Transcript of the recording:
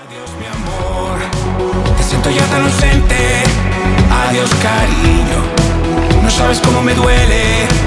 Adiós, mi amor, te siento ya tan ausente. Adiós, cariño, no sabes cómo me duele